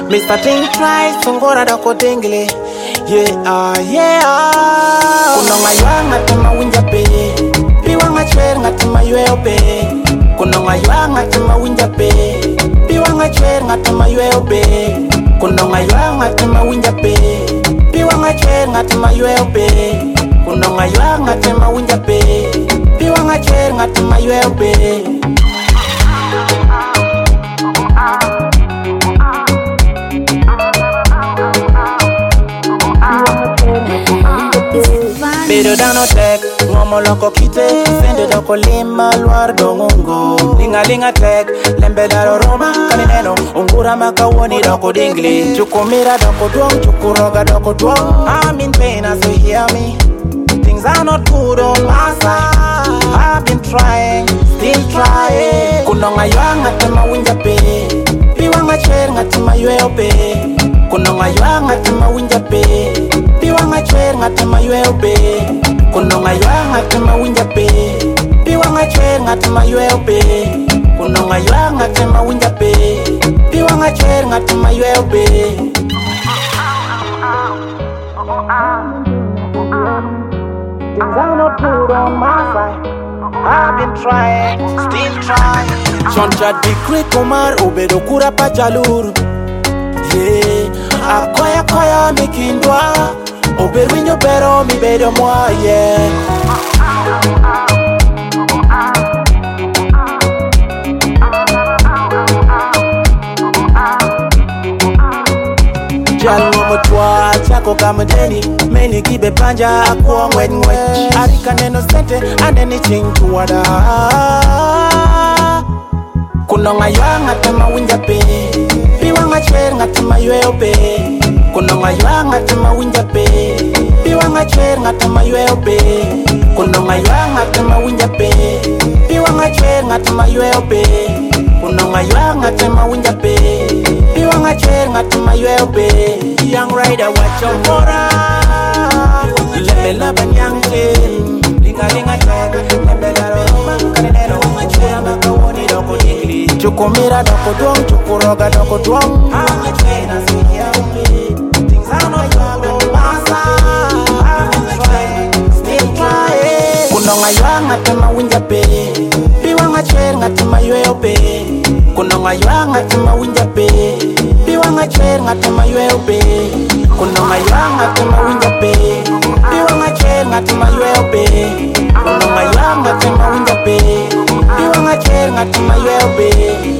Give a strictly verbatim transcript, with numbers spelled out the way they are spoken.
Mister Ting tries songora doko dingle. Yeah, yeah. Kunonga yanga tema winja pe. Piwanga chwer ngatima yue ope. Kunonga yanga tema winja pe. Piwanga chwer ngatima yue ope. Kunonga yanga tema winja pe. Piwanga chwer ngatima yue ope. Kunonga yanga tema winja pe. Piwanga chwer ngatima yue ope. Pero dano tek, ngomo loko kite, sende doko lima luar dongongo. Linga linga tek, lembe daro roma, kanineno, ungura makawoni doko dingli. Chukumira doko duong, chukuroga doko duong. I'm in pain as you hear me. Things are not good on my side. I've been trying, still trying. Kunonga yuanga tema winja pe. Piwanga chwer ngatima yue ope. Kunonga yuanga tema winja pe. Piwanga chwer ngatima yue ope. Kunonga yuanga tema winja pe. Piwanga chwer ngatima yue ope. Kunonga yuanga tema winja pe. Piwanga chwer ngatima yue ope. Things are not good on my side. I've been trying, still trying. Choncha dikri kumar ubedo kura pa jalur. Yeah, akoya koya mikindwa. Oberwinyo pero mi bedo mwa, yeah. Jalo motwa chako kama deni. Meni kibe panja akwa ngwet ngwet. Arika neno sente aneni chintu wada. Kunonga yuanga tema winja pe. Piwanga chwer ngatima yue ope. Kunonga yuanga tema winja pe. Piwanga chwer ngatima yue ope. Kunonga yuanga tema winja pe. Piwanga chwer ngatima yue ope. Kunonga yuanga tema winja pe. Piwanga chwer ngatima yue ope. Young rider watch your mora. Lebe laban young king. Linga linga tag. Lebe daro kanenero. Chura makawoni doko dingli. Chukumira doko duong, chukuroga doko duong. Hanga chwena siya umi. Things are not good on my side. I'm trying, still trying. Kunonga yuanga tema winja pe. Piwanga chwer ngatima yue ope. Kunonga yuanga tema winja pe. Piwanga chwer ngatima yue ope. Kunonga yuanga tema winja pe. Piwanga chwer ngatima yue ope. Kunonga yuanga tema winja pe. Piwanga chwer ngatima yue ope.